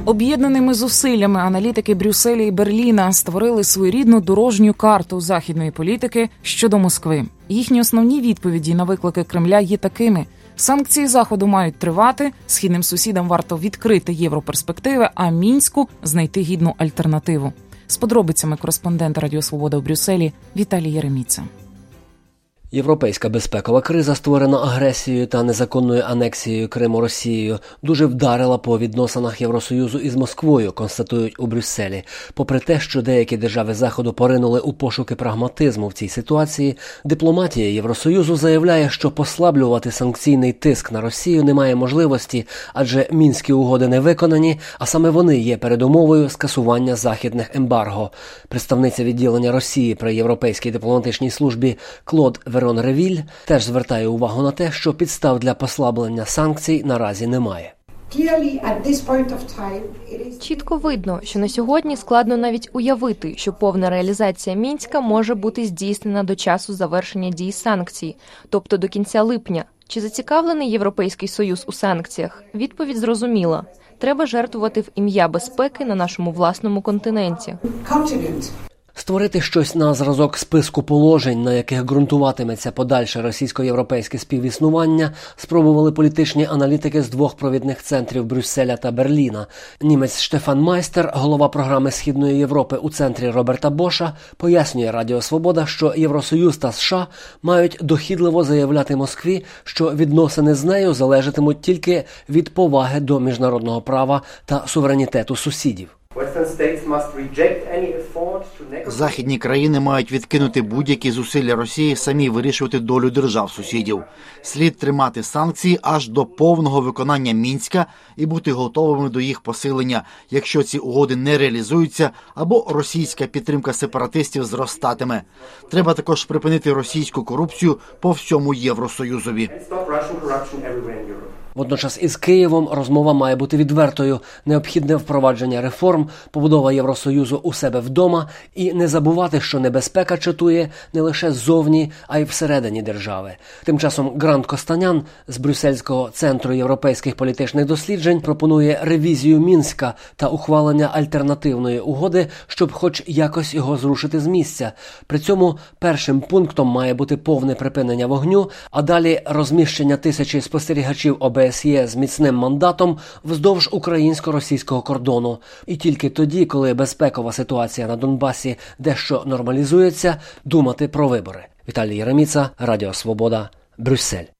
Об'єднаними зусиллями аналітики Брюсселя і Берліна створили своєрідну дорожню карту західної політики щодо Москви. Їхні основні відповіді на виклики Кремля є такими: санкції Заходу мають тривати, східним сусідам варто відкрити європерспективи, а Мінську знайти гідну альтернативу. З подробицями кореспондент Радіо Свобода в Брюсселі Віталій Єреміца. Європейська безпекова криза, створена агресією та незаконною анексією Криму Росією, дуже вдарила по відносинах Євросоюзу із Москвою, констатують у Брюсселі. Попри те, що деякі держави Заходу поринули у пошуки прагматизму в цій ситуації, дипломатія Євросоюзу заявляє, що послаблювати санкційний тиск на Росію немає можливості, адже Мінські угоди не виконані, а саме вони є передумовою скасування західних ембарго. Представниця відділення Росії при Європейській дипломатичній службі Клод Верон Ревіль теж звертає увагу на те, що підстав для послаблення санкцій наразі немає. Чітко видно, що на сьогодні складно навіть уявити, що повна реалізація Мінська може бути здійснена до часу завершення дій санкцій, тобто до кінця липня. Чи зацікавлений Європейський Союз у санкціях? Відповідь зрозуміла. Треба жертвувати в ім'я безпеки на нашому власному континенті. Створити щось на зразок списку положень, на яких ґрунтуватиметься подальше російсько-європейське співіснування, спробували політичні аналітики з двох провідних центрів Брюсселя та Берліна. Німець Штефан Майстер, голова програми Східної Європи у центрі Роберта Боша, пояснює Радіо Свобода, що Євросоюз та США мають дохідливо заявляти Москві, що відносини з нею залежатимуть тільки від поваги до міжнародного права та суверенітету сусідів. Західні країни мають відкинути будь-які зусилля Росії самі вирішувати долю держав-сусідів. Слід тримати санкції аж до повного виконання Мінська і бути готовими до їх посилення, якщо ці угоди не реалізуються або російська підтримка сепаратистів зростатиме. Треба також припинити російську корупцію по всьому Євросоюзові. Водночас із Києвом розмова має бути відвертою. Необхідне впровадження реформ, побудова Євросоюзу у себе вдома і не забувати, що небезпека чатує не лише ззовні, а й всередині держави. Тим часом Грант Костанян з Брюссельського центру європейських політичних досліджень пропонує ревізію Мінська та ухвалення альтернативної угоди, щоб хоч якось його зрушити з місця. При цьому першим пунктом має бути повне припинення вогню, а далі розміщення тисячі спостерігачів ОБСЄ з міцним мандатом вздовж українсько-російського кордону. І тільки тоді, коли безпекова ситуація на Донбасі дещо нормалізується, думати про вибори. Віталій Єреміца, Радіо Свобода, Брюссель.